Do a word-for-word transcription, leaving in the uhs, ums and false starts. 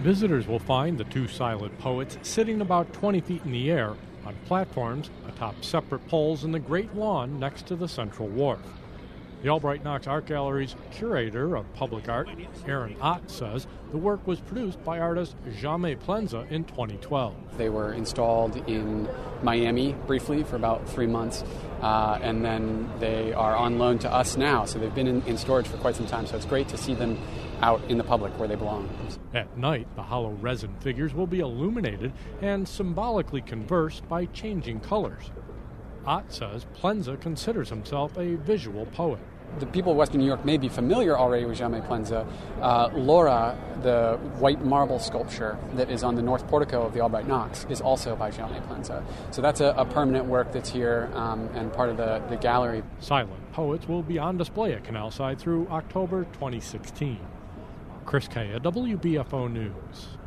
Visitors will find the two silent poets sitting about twenty feet in the air on platforms atop separate poles in the Great Lawn next to the Central Wharf. The Albright Knox Art Gallery's curator of public art, Aaron Ott, says the work was produced by artist Jaume Plensa in twenty twelve. They were installed in Miami briefly for about three months, uh, and then they are on loan to us now. So they've been in, in storage for quite some time, so it's great to see them out in the public where they belong. At night, the hollow resin figures will be illuminated and symbolically conversed by changing colors. Ott says Plensa considers himself a visual poet. The people of Western New York may be familiar already with Jaume Plensa. Uh, Laura, the white marble sculpture that is on the north portico of the Albright Knox, is also by Jaume Plensa. So that's a, a permanent work that's here um, and part of the, the gallery. Silent Poets will be on display at Canalside through October twenty sixteen. Chris Kaya, W B F O News.